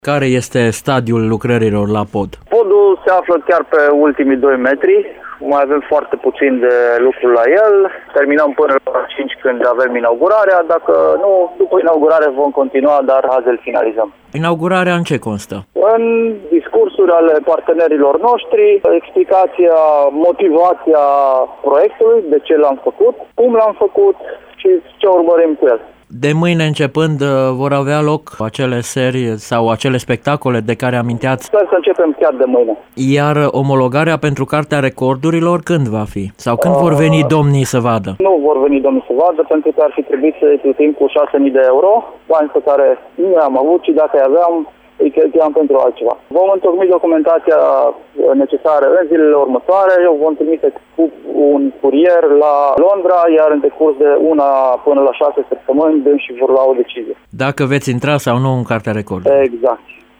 Care este stadiul lucrărilor la pod? Podul se află chiar pe ultimii 2 metri. Mai avem foarte puțin de lucru la el. Terminăm până la 5 când avem inaugurarea. Dacă nu, după inaugurare vom continua, dar azi îl finalizăm. Inaugurarea în ce constă? În discursuri ale partenerilor noștri, explicația, motivația proiectului, de ce l-am făcut, cum l-am făcut și ce urmărim cu el. De mâine începând vor avea loc acele serii sau acele spectacole de care aminteați? Sper să începem chiar de mâine. Iar omologarea pentru Cartea Recordurilor când va fi? Sau când vor veni domnii să vadă? Nu vor veni domnii să vadă, pentru că ar fi trebuit să îi plătim cu 6.000 de euro, bani pe care nu i-am avut, ci dacă îi aveam, îi cheltuiam pentru altceva. Vom întocmi documentația necesară în zilele următoare. Eu vom trimite cu un curier la Londra, iar în decurs de 1 până la 6 săptămâni și vor lua o decizie. Dacă veți intra sau nu în Cartea Recordurilor. Exact.